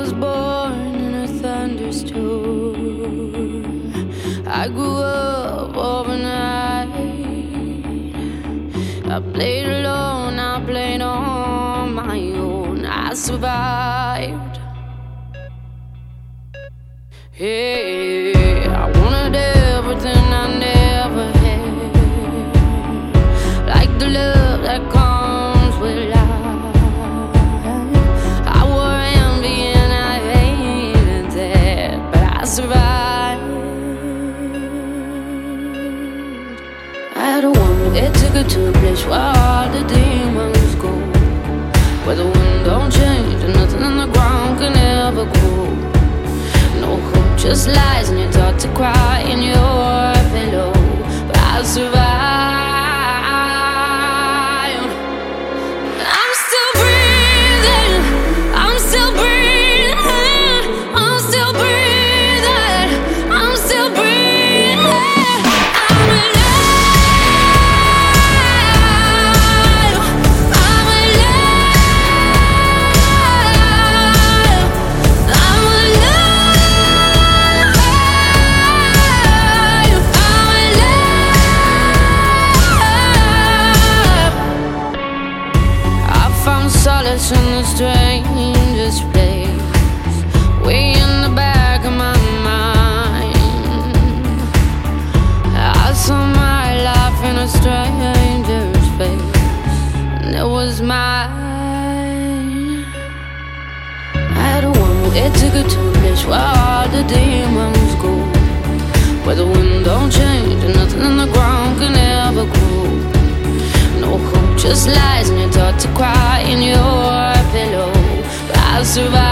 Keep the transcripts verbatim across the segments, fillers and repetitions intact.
was born in a thunderstorm. I grew up overnight. I played alone, I played on my own. I survived. Hey, I wanted everything I never had, like the love that comes with life. I wore envy and I hated that, but I survived. I had a woman that took her to a place where all the demons go, where the wind don't change and nothing on the ground can ever grow. No hope, just lies, and you're taught to cry in your pillow. But I survive. I'm still breathing. I'm still breathing. I'm still breathing. I'm still breathing. I'm alive. I'm alive. I'm alive. Solace in the strangest place, way in the back of my mind. I saw my life in a stranger's face, and it was mine. I had a woman that took her to a place where all the demons go, where the wind don't change and nothing on the ground can ever grow. No hope, just lies, and you're taught to cry in your pillow. But I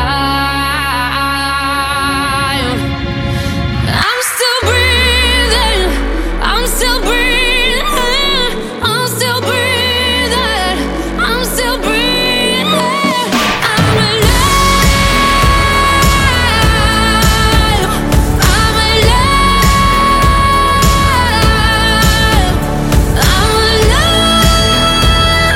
survive. I'm still breathing. I'm still breathing. I'm still breathing. I'm still breathing. I'm alive. I'm alive. I'm alive.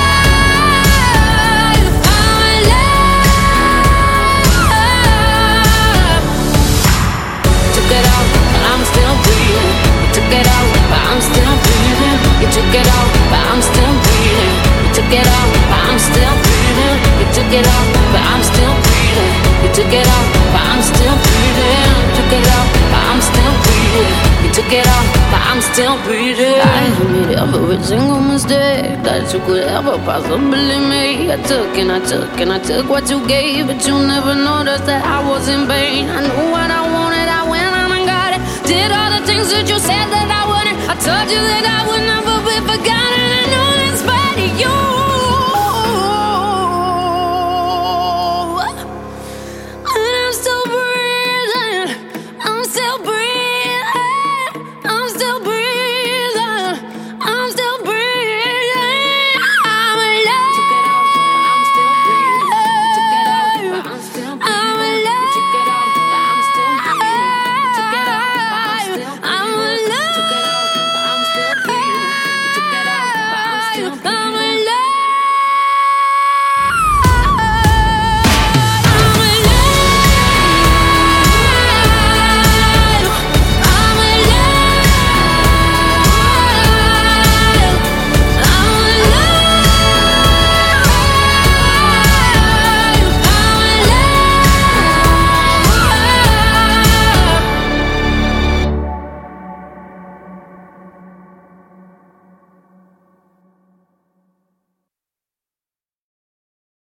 It out, but I'm still breathing. You took it out, but I'm still breathing. You took it out, but I'm still breathing. You took it out, but I'm still breathing. You took it out, but I'm still breathing. You took it out, but I'm still breathing. You took it out, but I'm still breathing. I made every single mistake that you could ever possibly make. I took and I took and I took what you gave, but you never noticed that I was in pain. I knew what I wanted, I went out and got it. Did all the things that you said that